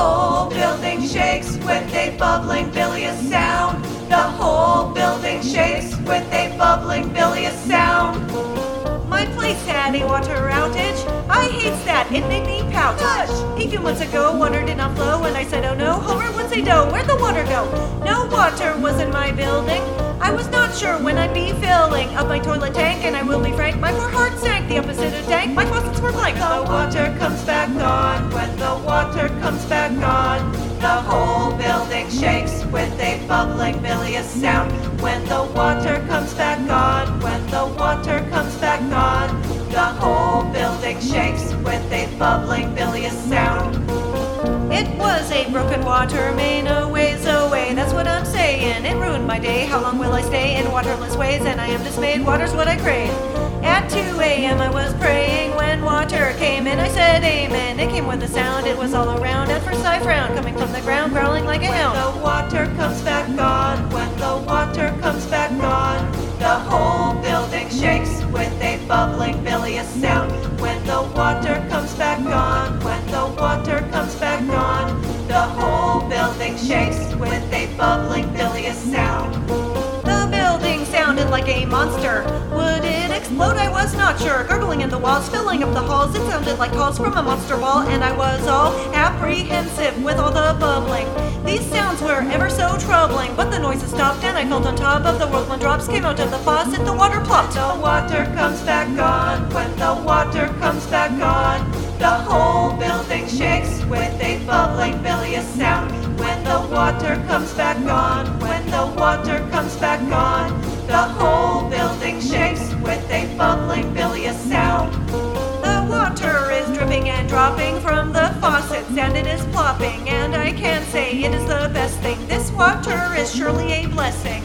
whole building shakes with a bubbling bilious sound. The whole building shakes with a bubbling bilious sound. My place had a water outage. I hates that, it made me pout. Hush! A few months ago, water did not flow, and I said, oh no, Homer would say, no, where'd the water go? No water was in my building. I was not sure when I'd be filling up my toilet tank, and I will be frank, my poor heart sank the opposite of dank. My faucets were blank. The water comes back on, when the water comes back on. The whole building shakes with a bubbling bilious sound. When the water comes back on, when the water comes back on. The whole building shakes with a bubbling bilious sound. It was a broken water main a ways away, that's what I'm saying. It ruined my day, how long will I stay in waterless ways? And I am dismayed, water's what I crave. At 2 a.m. I was praying when water came in, I said amen. It came with a sound, it was all around. At first I frowned, coming from the ground, growling like a hound. When the water comes back on, when the water comes back on. The whole building shakes with a bubbling bilious sound. When the water comes back on, when the water comes back on. The whole building shakes with a bubbling bilious sound. The building sounded like a monster. Would it explode? I was not sure. Gurgling in the walls, filling up the halls. It sounded like calls from a monster ball, and I was all apprehensive with all the bubbling. These sounds were ever so troubling, but the noises stopped, and I felt on top of the world when drops came out of the faucet. The water plopped. The water comes back on. When the water comes back on. The whole building shakes with a bubbling bilious sound. When the water comes back on, when the water comes back on. The whole building shakes with a bubbling bilious sound. The water is dripping and dropping from the faucets, and it is plopping, and I can say it is the best thing. This water is surely a blessing.